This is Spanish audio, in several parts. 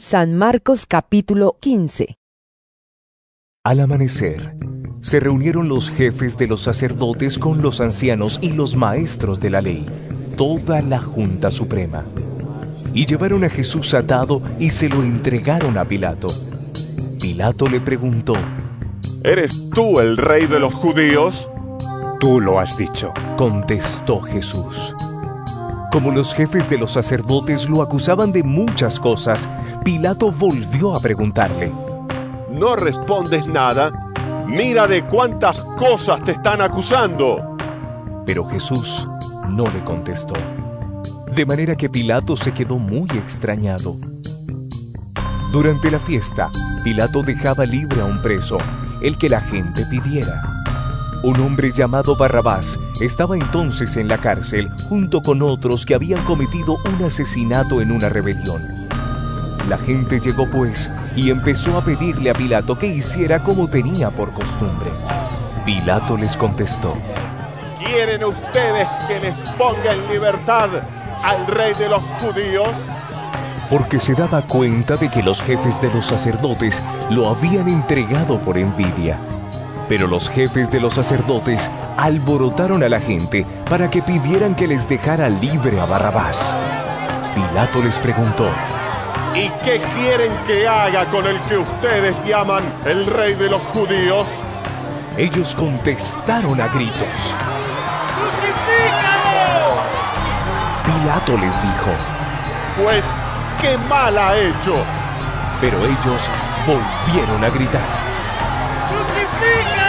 San Marcos capítulo 15. Al amanecer, se reunieron los jefes de los sacerdotes con los ancianos y los maestros de la ley, toda la Junta Suprema. Y llevaron a Jesús atado y se lo entregaron a Pilato. Pilato le preguntó: ¿Eres tú el rey de los judíos? Tú lo has dicho, contestó Jesús. Como los jefes de los sacerdotes lo acusaban de muchas cosas, Pilato volvió a preguntarle: ¿No respondes nada? Mira de cuántas cosas te están acusando. Pero Jesús no le contestó. De manera que Pilato se quedó muy extrañado. Durante la fiesta, Pilato dejaba libre a un preso, el que la gente pidiera. Un hombre llamado Barrabás estaba entonces en la cárcel junto con otros que habían cometido un asesinato en una rebelión. La gente llegó pues y empezó a pedirle a Pilato que hiciera como tenía por costumbre. Pilato les contestó: ¿Quieren ustedes que les ponga en libertad al rey de los judíos? Porque se daba cuenta de que los jefes de los sacerdotes lo habían entregado por envidia. Pero los jefes de los sacerdotes alborotaron a la gente para que pidieran que les dejara libre a Barrabás. Pilato les preguntó: ¿Y qué quieren que haga con el que ustedes llaman el rey de los judíos? Ellos contestaron a gritos: ¡Crucifícalo! Pilato les dijo: Pues, ¿qué mal ha hecho? Pero ellos volvieron a gritar: ¡Crucifícalo!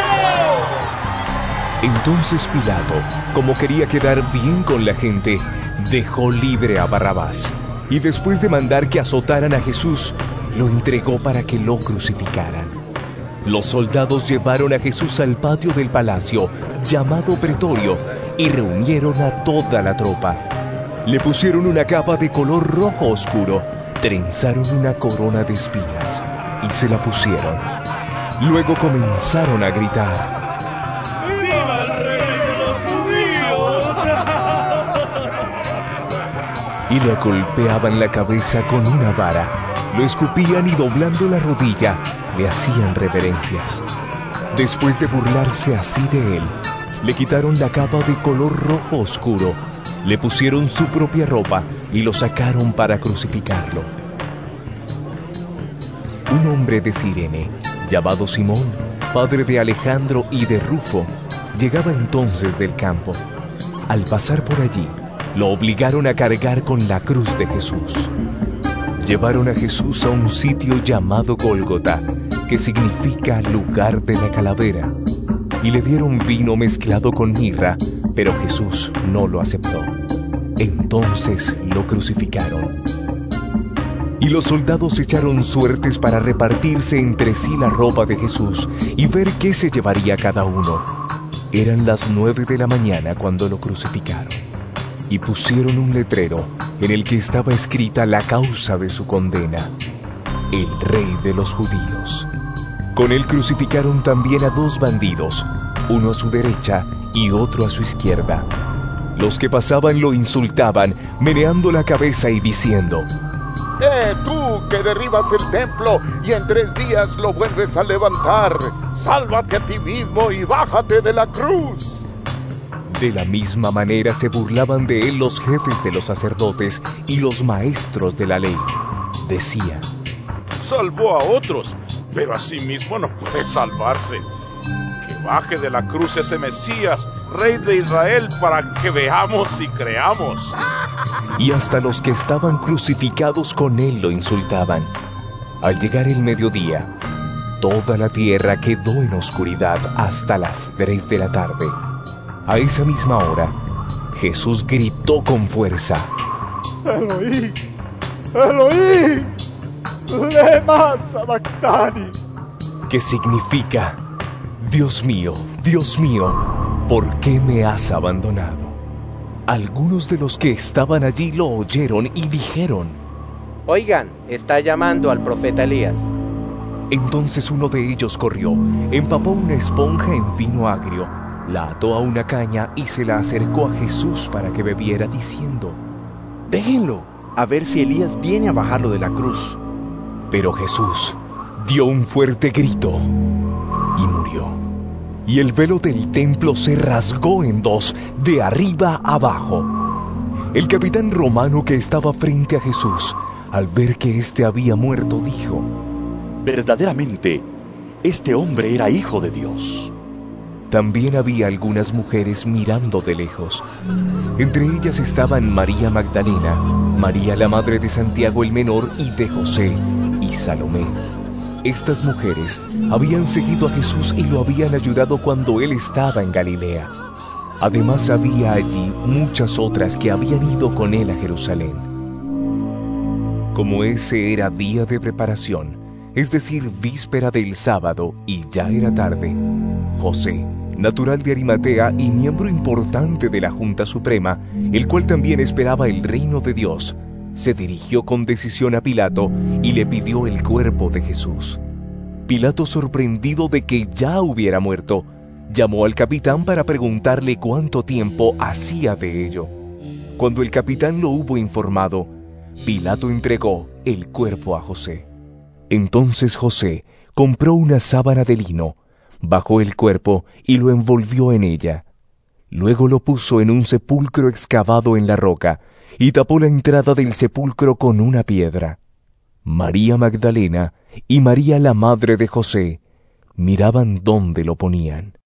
Entonces Pilato, como quería quedar bien con la gente, dejó libre a Barrabás. Y después de mandar que azotaran a Jesús, lo entregó para que lo crucificaran. Los soldados llevaron a Jesús al patio del palacio, llamado Pretorio, y reunieron a toda la tropa. Le pusieron una capa de color rojo oscuro, trenzaron una corona de espinas y se la pusieron. Luego comenzaron a gritar: ¡Viva el rey de los judíos! Y le golpeaban la cabeza con una vara, lo escupían y doblando la rodilla, le hacían reverencias. Después de burlarse así de él, le quitaron la capa de color rojo oscuro, le pusieron su propia ropa y lo sacaron para crucificarlo. Un hombre de Cirene, llamado Simón, padre de Alejandro y de Rufo, llegaba entonces del campo. Al pasar por allí, lo obligaron a cargar con la cruz de Jesús. Llevaron a Jesús a un sitio llamado Gólgota, que significa lugar de la calavera, y le dieron vino mezclado con mirra, pero Jesús no lo aceptó. Entonces lo crucificaron. Y los soldados echaron suertes para repartirse entre sí la ropa de Jesús y ver qué se llevaría cada uno. Eran las 9 de la mañana cuando lo crucificaron. Y pusieron un letrero en el que estaba escrita la causa de su condena: el rey de los judíos. Con él crucificaron también a 2 bandidos, uno a su derecha y otro a su izquierda. Los que pasaban lo insultaban, meneando la cabeza y diciendo: Tú que derribas el templo y en 3 días lo vuelves a levantar, sálvate a ti mismo y bájate de la cruz. De la misma manera se burlaban de él los jefes de los sacerdotes y los maestros de la ley. Decían: salvó a otros, pero a sí mismo no puede salvarse. Que baje de la cruz ese Mesías, Rey de Israel, para que veamos y creamos. Y hasta los que estaban crucificados con él lo insultaban. Al llegar el mediodía, toda la tierra quedó en oscuridad hasta las 3 de la tarde. A esa misma hora, Jesús gritó con fuerza: Eloí, Eloí, lema sabactani. que significa: Dios mío, ¿por qué me has abandonado? Algunos de los que estaban allí lo oyeron y dijeron: oigan, está llamando al profeta Elías. Entonces uno de ellos corrió, empapó una esponja en vino agrio, la ató a una caña y se la acercó a Jesús para que bebiera, diciendo: déjenlo, a ver si Elías viene a bajarlo de la cruz. Pero Jesús dio un fuerte grito y murió. Y el velo del templo se rasgó en dos, de arriba abajo. El capitán romano que estaba frente a Jesús, al ver que éste había muerto, dijo: verdaderamente, este hombre era hijo de Dios. También había algunas mujeres mirando de lejos. Entre ellas estaban María Magdalena, María la madre de Santiago el menor y de José, y Salomé. Estas mujeres habían seguido a Jesús y lo habían ayudado cuando él estaba en Galilea. Además había allí muchas otras que habían ido con él a Jerusalén. Como ese era día de preparación, es decir, víspera del sábado, y ya era tarde, José, natural de Arimatea y miembro importante de la Junta Suprema, el cual también esperaba el reino de Dios, se dirigió con decisión a Pilato y le pidió el cuerpo de Jesús. Pilato, sorprendido de que ya hubiera muerto, llamó al capitán para preguntarle cuánto tiempo hacía de ello. Cuando el capitán lo hubo informado, Pilato entregó el cuerpo a José. Entonces José compró una sábana de lino, bajó el cuerpo y lo envolvió en ella. Luego lo puso en un sepulcro excavado en la roca y tapó la entrada del sepulcro con una piedra. María Magdalena y María la madre de José miraban dónde lo ponían.